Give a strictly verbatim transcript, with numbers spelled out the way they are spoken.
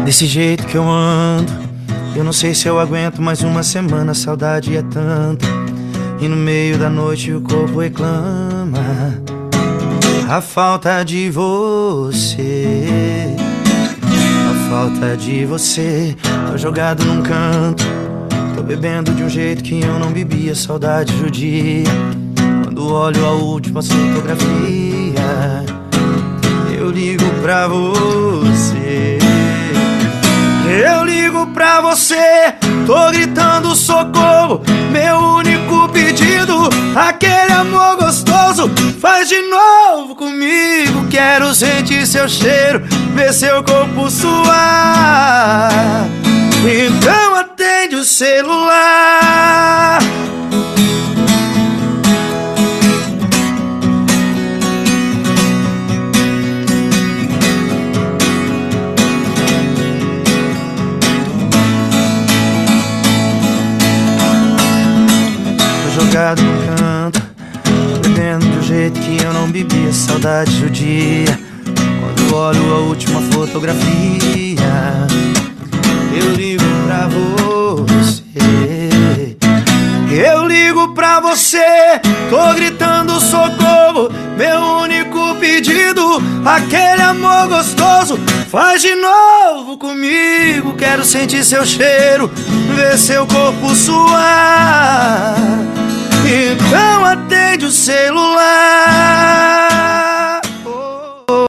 Desse jeito que eu ando, eu não sei se eu aguento mais uma semana. A saudade é tanta, e no meio da noite o corpo reclama a falta de você, a falta de você. Tô jogado num canto, tô bebendo de um jeito que eu não bebia. Saudade judia, quando olho a última fotografia, eu ligo pra você. Eu ligo pra você, tô gritando socorro. Meu único pedido, aquele amor gostoso, faz de novo comigo. Quero sentir seu cheiro, ver seu corpo suar. Então atende o celular. Jogado no canto, bebendo de um jeito que eu não bebia. Saudade judia, quando olho a última fotografia, eu ligo pra você. Eu ligo pra você, tô gritando socorro. Meu único pedido, aquele amor gostoso, faz de novo comigo. Quero sentir seu cheiro, ver seu corpo suar. Então atende o celular.